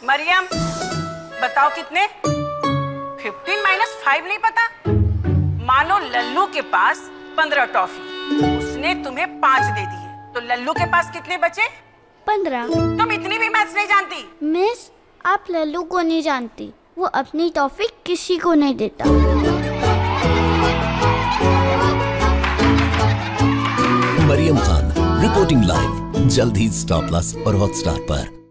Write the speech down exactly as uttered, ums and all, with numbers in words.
मरियम बताओ कितने? Fifteen minus five नहीं पता? मानो लल्लू के पास पंद्रह टॉफी, उसने तुम्हें पाँच दे दिए, तो लल्लू के पास कितने बचे? पंद्रह। तुम इतनी भी मैथ्स नहीं जानती? मिस, आप लल्लू को नहीं जानती, वो अपनी टॉफी किसी को नहीं देता। मरियम खान रिपोर्टिंग लाइव, जल्द ही स्टार प्लस और हॉटस्टार पर।